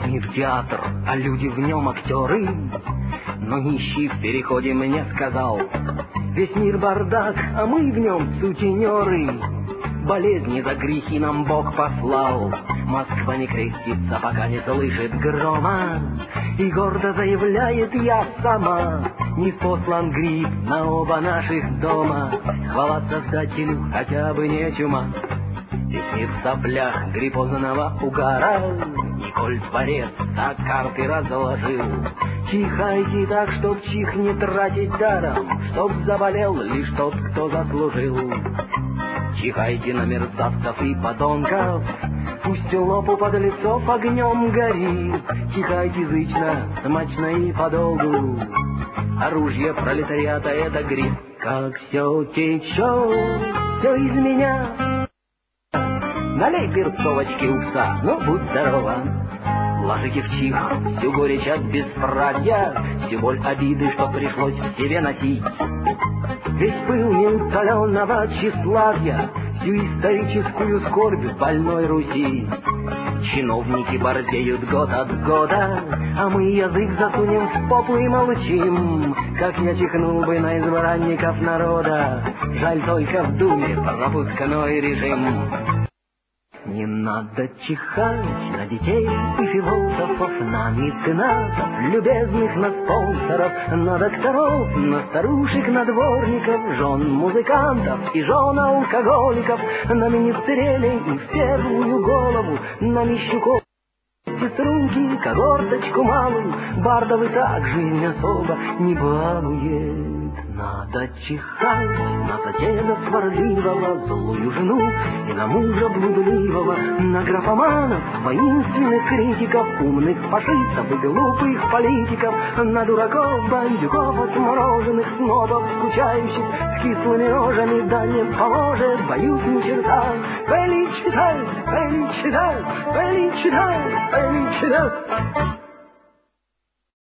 Мир театр, а люди в нем актеры. Но нищий в переходе мне сказал: весь мир бардак, а мы в нем сутенеры. Болезни за грехи нам Бог послал. Москва не крестится, пока не слышит грома. И гордо заявляет: я сама не послан гриб на оба наших дома. Хвала Создателю, хотя бы не чума. Весь мир в соплях гриппозного угара. Николь дворец так карты разложил. Чихайте так, чтоб чих не тратить даром, чтоб заболел лишь тот, кто заслужил. Чихайте на мерзавцев и подонков, пусть лоб у подлецов огнем горит. Чихайте язычно, смачно и подолгу. Оружие пролетариата — это гриб. Как все течет, все из меня. Налей перцовочки у пса, ну будь здорова. Ложите в чих всю горечь от бесправия, всю боль обиды, что пришлось в себе носить. Весь пыл неутоленного тщеславия, всю историческую скорбь больной Руси. Чиновники борзеют год от года, а мы язык засунем в попу и молчим. Как я чихнул бы на избранников народа, жаль только в Думе пропускной режим. Не надо чихать на детей и философов, на меценатов, любезных на спонсоров, на докторов, на старушек, на дворников, жен музыкантов и жен алкоголиков, на министрелей и в первую голову, на нищуков, сеструнки, когорточку малую, бардов и так жизнь особо не балует. Надо чихать на соседа сварливого, злую жену и на мужа блудливого, на графоманов, воинственных критиков, умных фашистов и глупых политиков, на дураков, бандюков, отмороженных снобов, скучающих с кислыми рожами, да не поможет, боюсь ни черта. Величитай, величитай, величитай, величитай.